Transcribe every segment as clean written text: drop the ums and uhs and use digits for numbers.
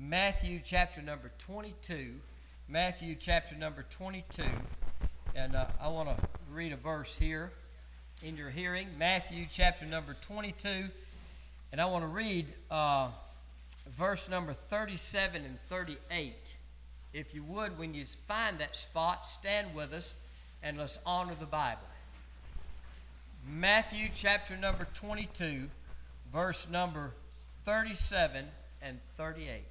Matthew chapter number 22. Matthew chapter number 22. And I want to read a verse here in your hearing. Matthew chapter number 22. And I want to read verse number 37 and 38. If you would, when you find that spot, stand with us and let's honor the Bible. Matthew chapter number 22, verse number 37 and 38.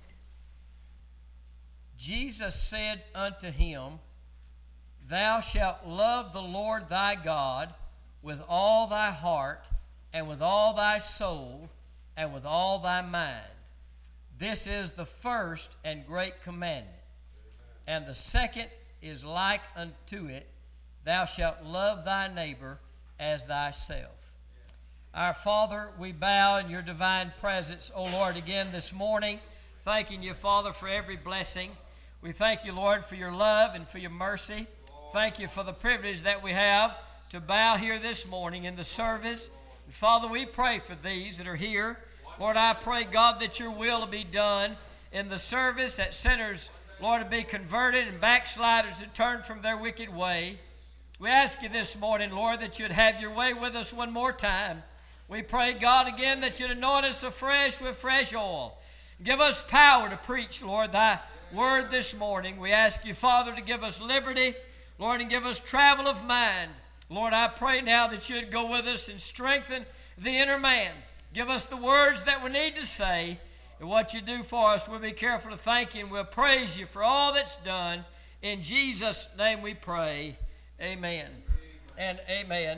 Jesus said unto him, Thou shalt love the Lord thy God with all thy heart, and with all thy soul, and with all thy mind. This is the first and great commandment. And the second is like unto it, Thou shalt love thy neighbor as thyself. Our Father, we bow in your divine presence, O Lord, again this morning, thanking you, Father, for every blessing. We thank you, Lord, for your love and for your mercy. Thank you for the privilege that we have to bow here this morning in the service. And Father, we pray for these that are here. Lord, I pray, God, that your will be done in the service, that sinners, Lord, to be converted and backsliders to turn from their wicked way. We ask you this morning, Lord, that you'd have your way with us one more time. We pray, God, again, that you'd anoint us afresh with fresh oil. Give us power to preach, Lord, thy word this morning. We ask you, Father, to give us liberty, Lord, and give us travel of mind. Lord, I pray now that you'd go with us and strengthen the inner man. Give us the words that we need to say. And what you do for us, we'll be careful to thank you, and we'll praise you for all that's done. In Jesus' name we pray. Amen and amen.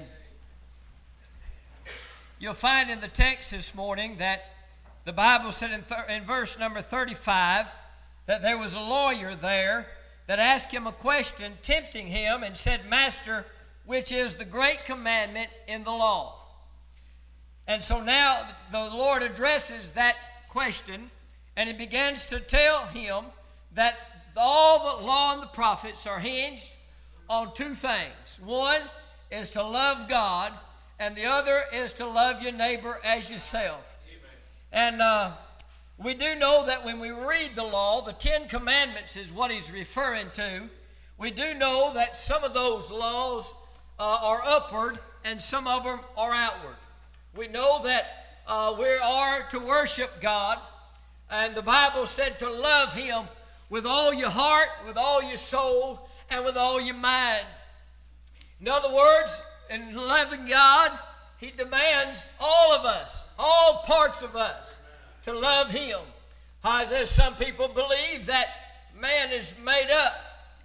You'll find in the text this morning that the Bible said in verse number 35 that there was a lawyer there that asked him a question, tempting him, and said, Master, which is the great commandment in the law? And so now the Lord addresses that question, and he begins to tell him that all the law and the prophets are hinged on two things. One is to love God, and the other is to love your neighbor as yourself. Amen. And we do know that when we read the law, the 10 Commandments is what he's referring to. We do know that some of those laws are upward and some of them are outward. We know that we are to worship God, and the Bible said to love him with all your heart, with all your soul, and with all your mind. In other words, in loving God, he demands all of us, all parts of us, to love him. As some people believe that man is made up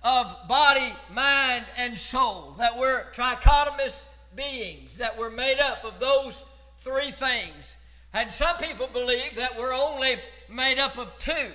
of body, mind, and soul, that we're trichotomous beings, that we're made up of those three things. And some people believe that we're only made up of two.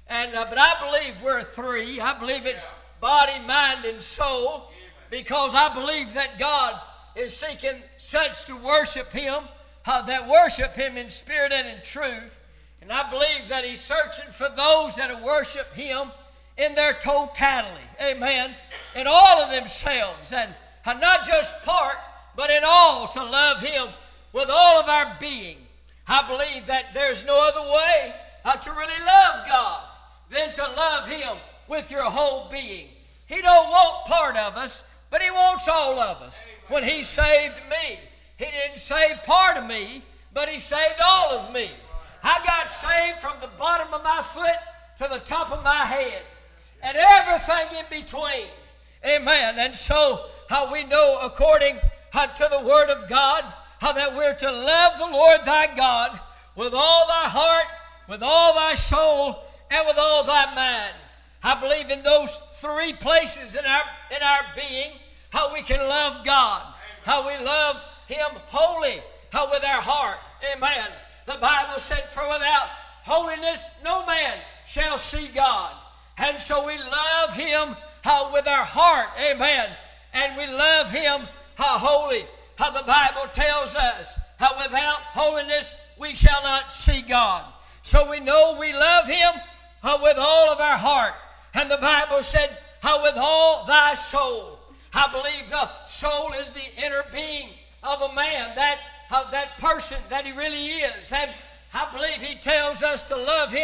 But I believe we're three. I believe it's body, mind, and soul, because I believe that God is seeking such to worship him, that worship him in spirit and in truth. And I believe that he's searching for those that worship him in their totality. Amen. In all of themselves, and not just part, but in all, to love him with all of our being. I believe that there's no other way to really love God than to love him with your whole being. He don't want part of us, but he wants all of us. When he saved me, he didn't save part of me, but he saved all of me. I got saved from the bottom of my foot to the top of my head, and everything in between. Amen. And so how we know, according to the word of God, how that we're to love the Lord thy God with all thy heart, with all thy soul, and with all thy mind. I believe in those three places in our being, how we can love God, how we love him wholly, how with our heart. Amen. The Bible said, for without holiness no man shall see God. And so we love him how with our heart. Amen. And we love him how holy. How the Bible tells us how without holiness we shall not see God. So we know we love him with all of our heart. And the Bible said, how with all thy soul. I believe the soul is the inner being of a man, that person that he really is. And I believe he tells us to love him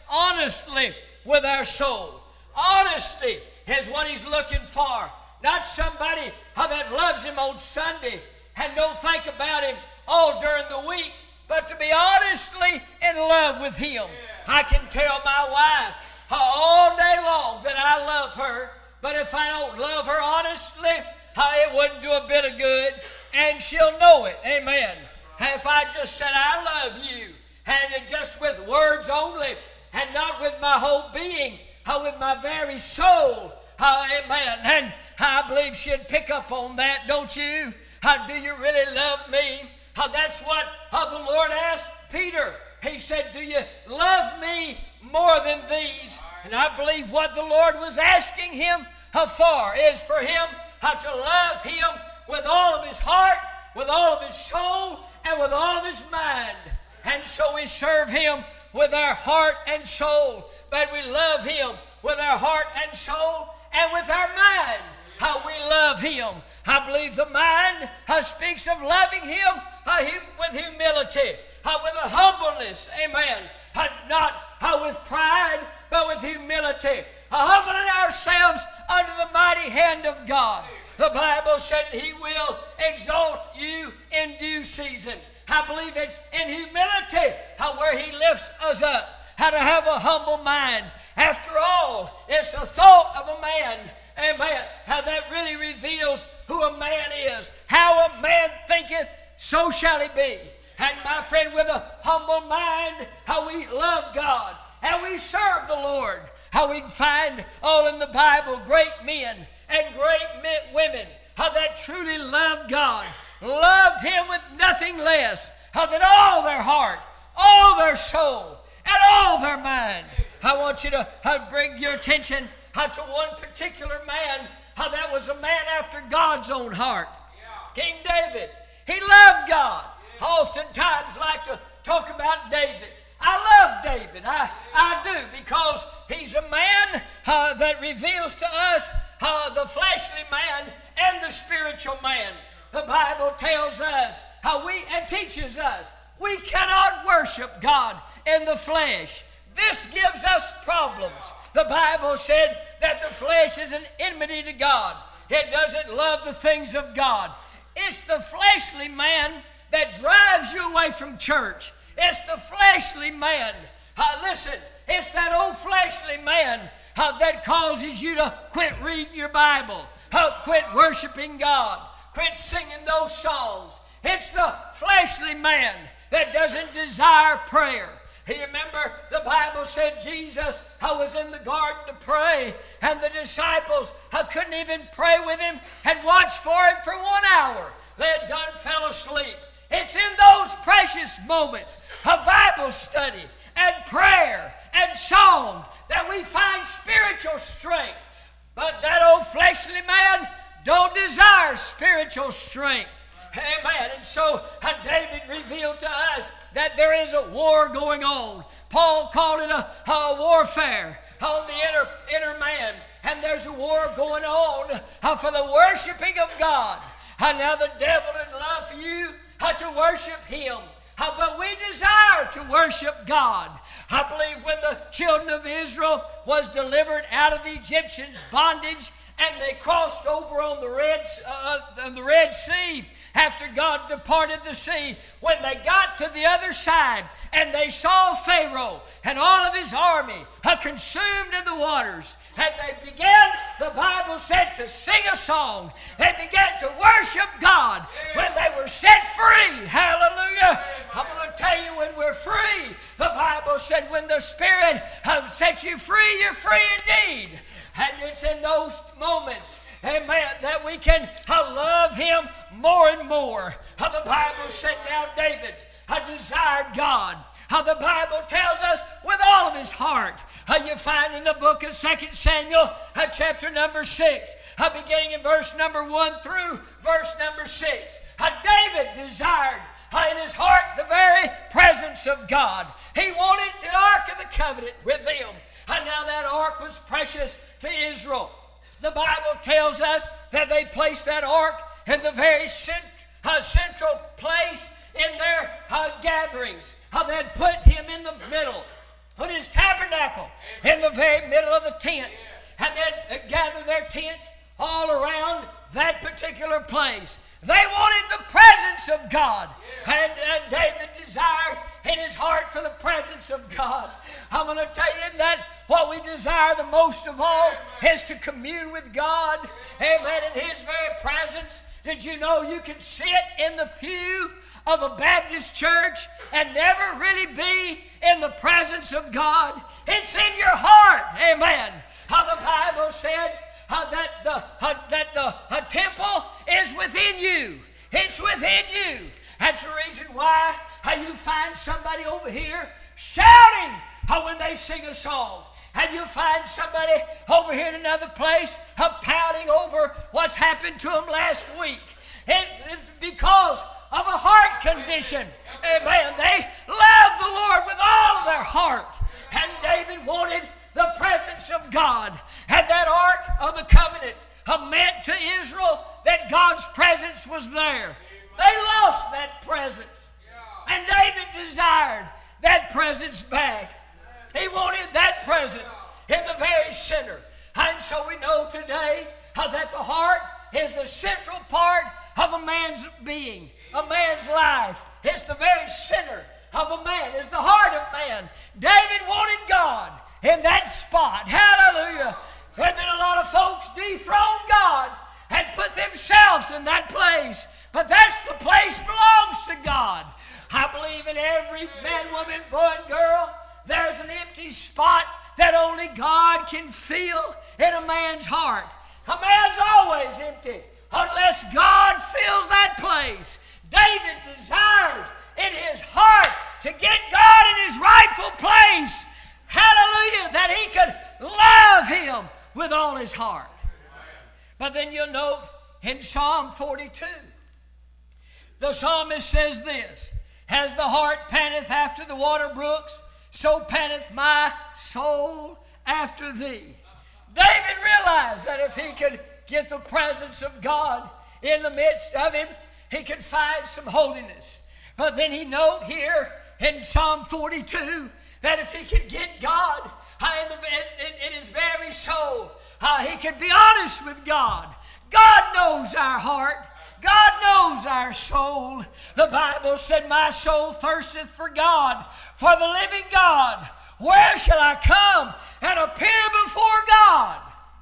honestly with our soul. Honesty is what he's looking for. Not somebody that loves him on Sunday and don't think about him all during the week, but to be honestly in love with him. I can tell my wife all day long that I love her, but if I don't love her honestly, it wouldn't do a bit of good, and she'll know it. Amen. If I just said I love you, and it just with words only, and not with my whole being, with my very soul, amen. And I believe she'd pick up on that, don't you? Do you really love me? That's what the Lord asked Peter. He said, do you love me more than these? And I believe what the Lord was asking him for is for him to love him with all of his heart, with all of his soul, and with all of his mind. And so we serve him with our heart and soul, but we love him with our heart and soul and with our mind. How we love him. I believe the mind speaks of loving him with humility, with a humbleness, amen. Not with pride, but with humility. Humbling ourselves under the mighty hand of God. The Bible said he will exalt you in due season. I believe it's in humility where he lifts us up. How to have a humble mind. After all, it's the thought of a man. Amen. How that really reveals who a man is. How a man thinketh, so shall he be. And my friend, with a humble mind, how we love God, how we serve the Lord, how we find all in the Bible great men and great women, how that truly loved God, loved him with nothing less, how that all their heart, all their soul, and all their mind. I want you to bring your attention to one particular man, how that was a man after God's own heart. King David. He loved God. I oftentimes like to talk about David. I love David. I do, because he's a man that reveals to us the fleshly man and the spiritual man. The Bible tells us and teaches us we cannot worship God in the flesh. This gives us problems. The Bible said that the flesh is an enmity to God. It doesn't love the things of God. It's the fleshly man that drives you away from church. It's the fleshly man. Listen, it's that old fleshly man that causes you to quit reading your Bible, quit worshiping God, quit singing those songs. It's the fleshly man that doesn't desire prayer. You remember the Bible said Jesus was in the garden to pray, and the disciples couldn't even pray with him and watch for him for 1 hour. They had done fell asleep. It's in those precious moments of Bible study and prayer and song that we find spiritual strength. But that old fleshly man don't desire spiritual strength. Amen. And so David revealed to us that there is a war going on. Paul called it a warfare on the inner man. And there's a war going on for the worshiping of God. Now the devil would love for you to worship him. But we desire to worship God. I believe when the children of Israel was delivered out of the Egyptians' bondage and they crossed over on the Red Sea, after God departed the sea, when they got to the other side and they saw Pharaoh and all of his army consumed in the waters, and they began, the Bible said, to sing a song. They began to worship God when they were set free. Hallelujah. I'm going to tell you, when we're free, the Bible said when the Spirit sets you free, you're free indeed. And it's in those moments, amen, that we can love him more and more. The Bible said now David desired God. The Bible tells us with all of his heart. You find in the book of 2 Samuel, chapter number 6, beginning in verse number 1 through verse number 6. David desired in his heart the very presence of God. He wanted the Ark of the Covenant with them. And now that ark was precious to Israel. The Bible tells us that they placed that ark in the very central place in their gatherings. They'd put him in the middle. put his tabernacle in the very middle of the tents, and then gather their tents all around that particular place. They wanted the presence of God, and David desired in his heart for the presence of God. I'm going to tell you that what we desire the most of all is to commune with God. Amen. In his very presence. Did you know you can sit in the pew of a Baptist church and never really be in the presence of God? It's in your heart. Amen. How the Bible said that the temple is within you. It's within you. That's the reason why you find somebody over here shouting when they sing a song. And you find somebody over here in another place pouting over what's happened to them last week. It's because of a heart condition. Amen. They love the Lord with all of their heart. And David wanted the presence of God. And that Ark of the Covenant meant to Israel that God's presence was there. They lost that presence. And David desired that presence back. He wanted that presence in the very center. And so we know today that the heart is the central part of a man's being, a man's life. It's the very center of a man. It's the heart of man. David wanted God in that spot. Hallelujah. There have been a lot of folks dethrone God and put themselves in that place. But that's the place belongs to God. I believe in every man, woman, boy, and girl, there's an empty spot that only God can fill in a man's heart. A man's always empty unless God fills that place. David desired in his heart to get God in his rightful place. Hallelujah, that he could love him with all his heart. But then you'll note in Psalm 42, the psalmist says this, as the hart panteth after the water brooks, so panteth my soul after thee. David realized that if he could get the presence of God in the midst of him, he could find some holiness. But then he note here in Psalm 42 that if he could get God in his very soul, he could be honest with God. God knows our heart. God knows our soul. The Bible said, my soul thirsteth for God, for the living God. Where shall I come and appear before God?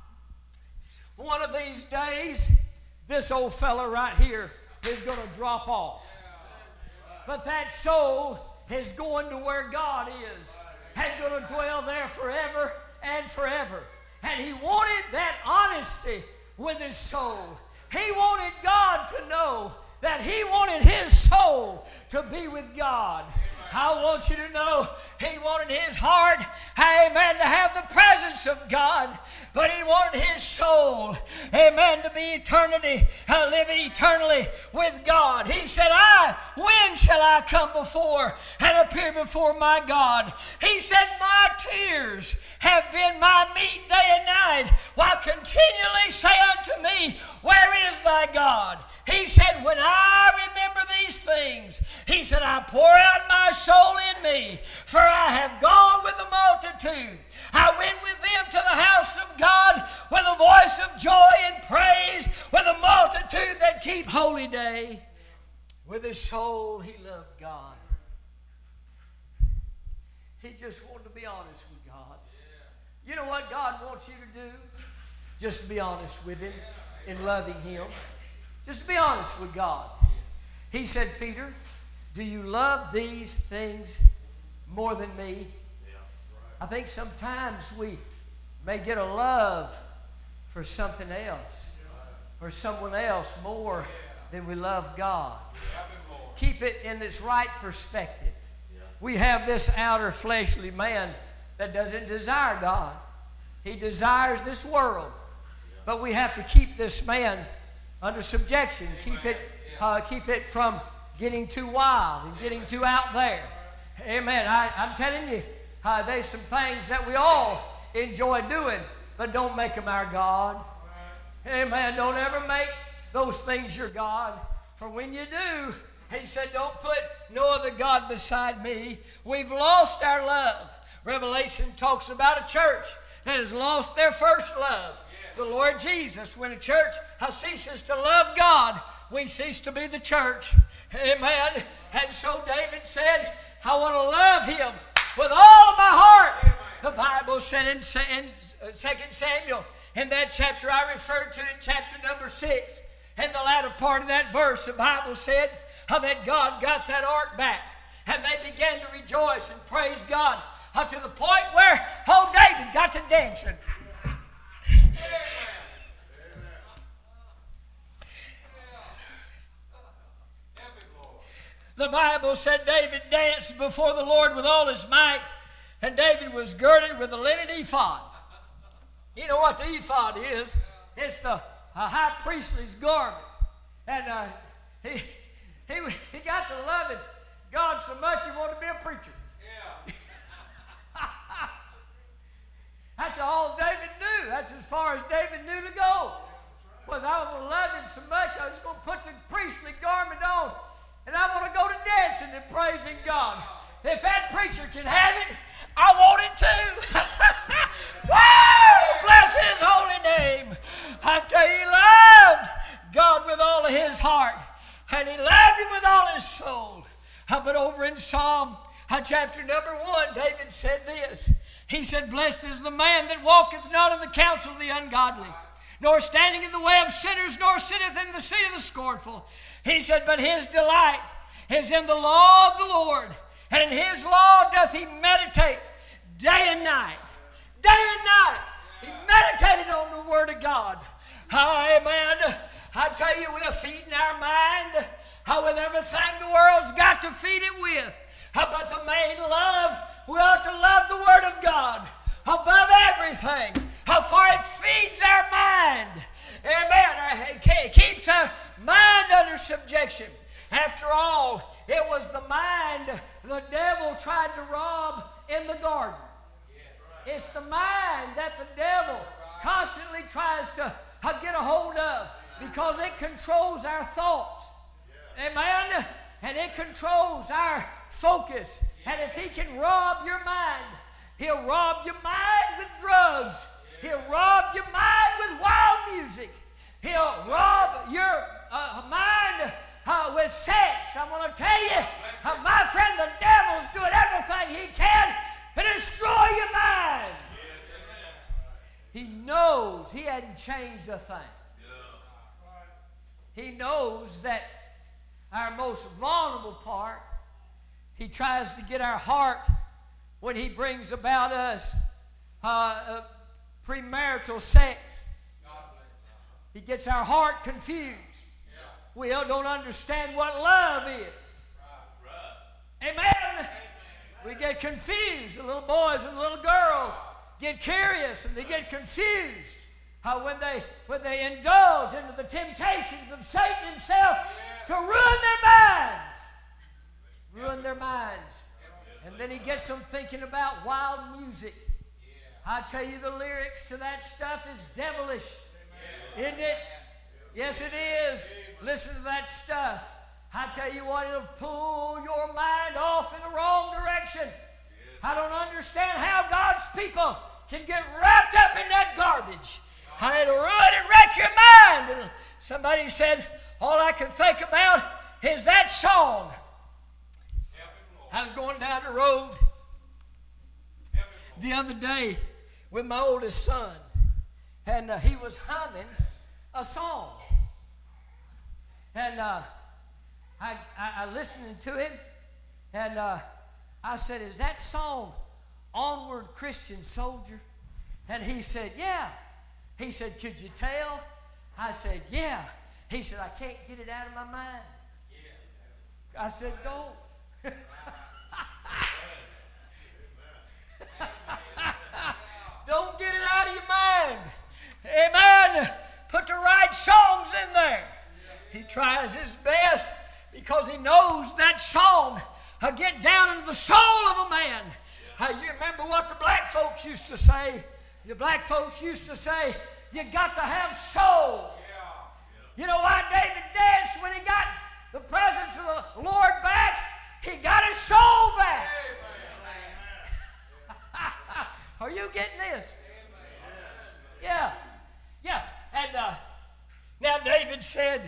One of these days, this old fella right here is going to drop off. But that soul is going to where God is and going to dwell there forever and forever. And he wanted that honesty with his soul. He wanted God to know that he wanted his soul to be with God. I want you to know he wanted his heart, amen, to have the presence of God, but he wanted his soul, amen, to be living eternally with God. He said, when shall I come before and appear before my God? He said, my tears have been my meat day and night, while continually say unto me, where is thy God? He said, when I remember these things, he said, I pour out my soul in me, for I have gone with the multitude. I went with them to the house of God with a voice of joy and praise, with a multitude that keep holy day. With his soul, he loved God. He just wanted to be honest with God. You know what God wants you to do? Just to be honest with him in loving him. Just to be honest with God. He said, Peter, do you love these things more than me? I think sometimes we may get a love for something else or someone else more than we love God. Keep it in its right perspective. We have this outer fleshly man that doesn't desire God. He desires this world. But we have to keep this man under subjection. Keep it from getting too wild and getting too out there. Amen. I'm telling you, there's some things that we all enjoy doing, but don't make them our God. Amen. Don't ever make those things your God. For when you do, he said, don't put no other God beside me. We've lost our love. Revelation talks about a church that has lost their first love. The Lord Jesus, when a church ceases to love God, we cease to be the church. Amen. And so David said, I want to love Him with all of my heart. The Bible said in 2 Samuel, in that chapter I referred to in chapter number 6, in the latter part of that verse, the Bible said how that God got that ark back. And they began to rejoice and praise God to the point where old David got to dancing. The Bible said David danced before the Lord with all his might, and David was girded with a linen ephod. You know what the ephod is? It's the high priestly's garment. And he got to loving God so much he wanted to be a preacher. Yeah. That's all David knew. That's as far as David knew to go. Was I want to love him so much I was going to put the priestly garment on, and I want to go to dancing and praising God. If that preacher can have it, I want it too. Woo! Bless His holy name. I tell you, He loved God with all of his heart, and he loved Him with all his soul. But over in Psalm chapter number 1, David said this. He said, blessed is the man that walketh not in the counsel of the ungodly, nor standing in the way of sinners, nor sitteth in the seat of the scornful. He said, but his delight is in the law of the Lord, and in His law doth he meditate day and night. Day and night. He meditated on the Word of God. Amen. I tell you, we're feeding our mind with everything the world's got to feed it with. But the main love, we ought to love the Word of God above everything, for it feeds our mind. Amen. It keeps our mind under subjection. After all, it was the mind the devil tried to rob in the garden. It's the mind that the devil constantly tries to get a hold of, because it controls our thoughts. Amen. And it controls our focus. And if he can rob your mind, he'll rob your mind with drugs. He'll rob your mind with wild music. He'll rob your mind with sex. I'm going to tell you, my friend, the devil's doing everything he can to destroy your mind. He knows he hadn't changed a thing. He knows that our most vulnerable part, he tries to get our heart when he brings about us premarital sex. He gets our heart confused. We don't understand what love is. Amen. We get confused. The little boys and the little girls get curious and they get confused when they indulge into the temptations of Satan himself to ruin their minds. Ruin their minds. And then he gets them thinking about wild music. I tell you, the lyrics to that stuff is devilish. Isn't it? Yes, it is. Listen to that stuff. I tell you what, it'll pull your mind off in the wrong direction. I don't understand how God's people can get wrapped up in that garbage. It'll ruin and wreck your mind. Somebody said, all I can think about is that song. I was going down the road the other day with my oldest son, and he was humming a song. And I listened to him, and I said, is that song Onward Christian Soldier? And he said, yeah. He said, could you tell? I said, yeah. He said, I can't get it out of my mind. I said, don't. Don't get it out of your mind. Amen. Put the right songs in there. He tries his best because he knows that song will get down into the soul of a man. You remember what the black folks used to say? The black folks used to say, you got to have soul. You know why David danced when he got the presence of the Lord back? He got his soul back. Are you getting this? Yeah. Yeah. And now David said,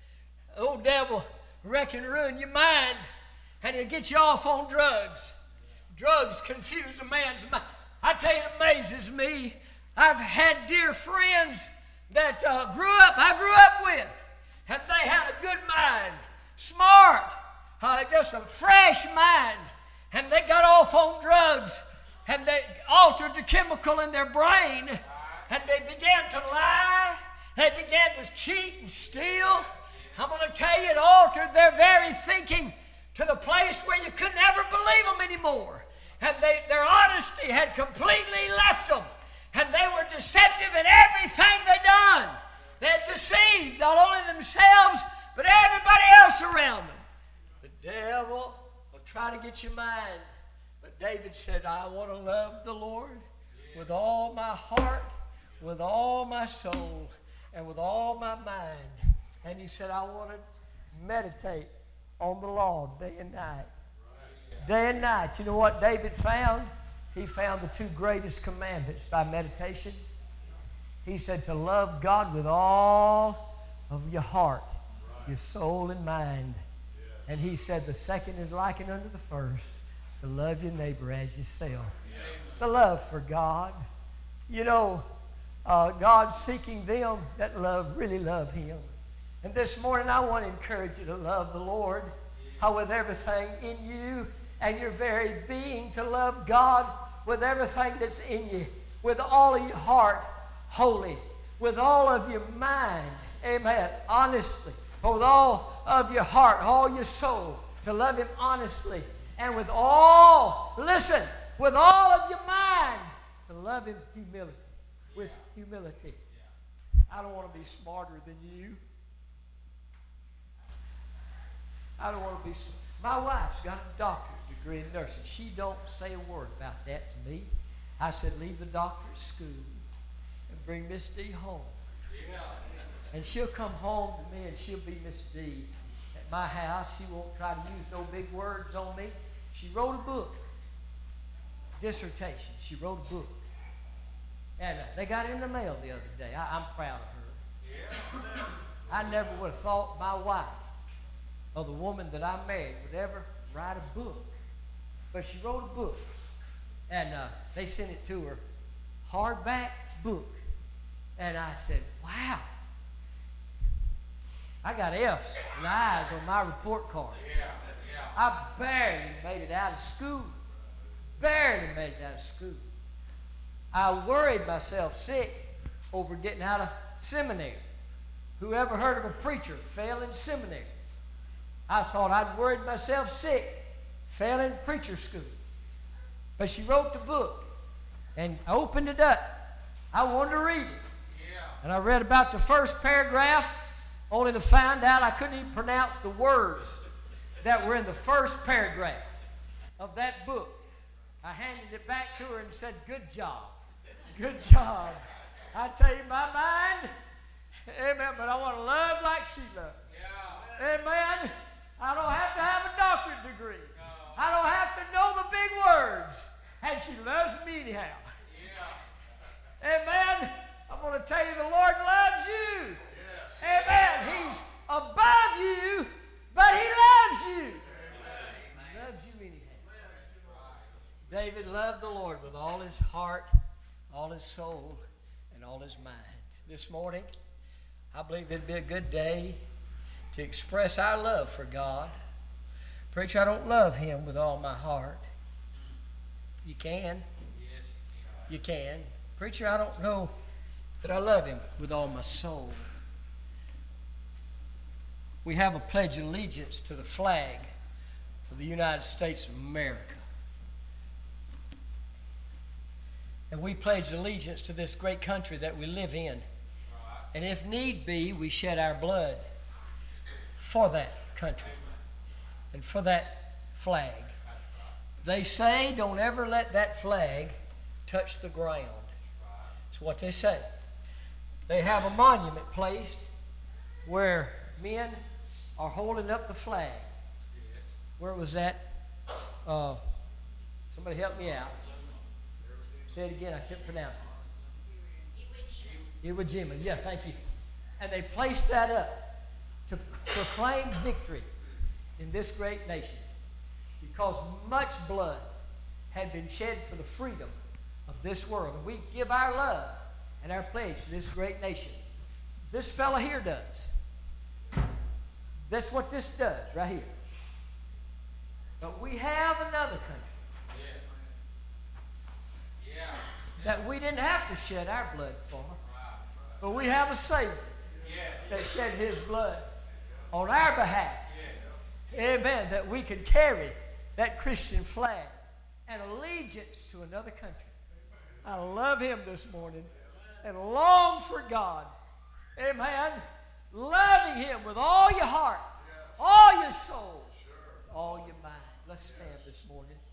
old devil reckon ruin your mind, and he'll get you off on drugs. Drugs confuse a man's mind. I tell you, it amazes me. I've had dear friends that I grew up with, and they had a good mind, smart, just a fresh mind, and they got off on drugs, and they altered the chemical in their brain, and they began to lie, they began to cheat and steal. I'm going to tell you, it altered their very thinking to the place where you could never believe them anymore. And their honesty had completely left them. And they were deceptive in everything they done. They had deceived not only themselves, but everybody else around them. The devil will try to get your mind. But David said, I want to love the Lord with all my heart, with all my soul, and with all my mind. And he said, I want to meditate on the law day and night. Day and night. You know what David found? He found the two greatest commandments by meditation. He said to love God with all of your heart, your soul and mind. And he said the second is likened unto the first, to love your neighbor as yourself. The love for God. You know, God's seeking them that really love Him. And this morning I want to encourage you to love the Lord with everything in you and your very being, to love God with everything that's in you, with all of your heart, wholly, with all of your mind, amen, honestly, with all of your heart, all your soul, to love Him honestly, and with all, listen, with all of your mind, to love Him with humility. I don't want to be smarter than you. I don't want to be. My wife's got a doctorate degree in nursing. She don't say a word about that to me. I said, leave the doctor at school and bring Miss D home. Yeah. And she'll come home to me and she'll be Miss D at my house. She won't try to use no big words on me. She wrote a book, dissertation. She wrote a book. And they got it in the mail the other day. I'm proud of her. Yeah. I never would have thought my wife, or the woman that I married, would ever write a book. But she wrote a book. And they sent it to her, hardback book. And I said, wow. I got F's and I's on my report card. I barely made it out of school. Barely made it out of school. I worried myself sick over getting out of seminary. Who ever heard of a preacher fail in seminary? I thought I'd worried myself sick, fell in preacher school. But she wrote the book, and I opened it up. I wanted to read it. Yeah. And I read about the first paragraph, only to find out I couldn't even pronounce the words that were in the first paragraph of that book. I handed it back to her and said, good job. Good job. I tell you, my mind, amen, but I want to love like she loved. Yeah. Amen. I don't have to have a doctorate degree. No. I don't have to know the big words. And she loves me anyhow. Yeah. Amen. I'm going to tell you, the Lord loves you. Yes. Amen. He's above you, but He loves you. Amen. He loves you anyhow. David loved the Lord with all his heart, all his soul, and all his mind. This morning, I believe it'd be a good day to express our love for God. Preacher, I don't love Him with all my heart. You can. Yes. You can. Preacher, I don't know that I love Him with all my soul. We have a pledge of allegiance to the flag of the United States of America. And we pledge allegiance to this great country that we live in. And if need be, we shed our blood for that country and for that flag. They say don't ever let that flag touch the ground. That's what they say. They have a monument placed where men are holding up the flag. Where was that? Somebody help me out. Say it again. I couldn't pronounce it. Iwo Jima. Yeah, thank you. And they placed that up to proclaim victory in this great nation because much blood had been shed for the freedom of this world. And we give our love and our pledge to this great nation. This fella here does. That's what this does right here. But we have another country that we didn't have to shed our blood for. But we have a Savior that shed his blood on our behalf. Amen. That we can carry that Christian flag and allegiance to another country. I love him this morning and long for God. Amen. Loving him with all your heart, all your soul, all your mind. Let's stand this morning.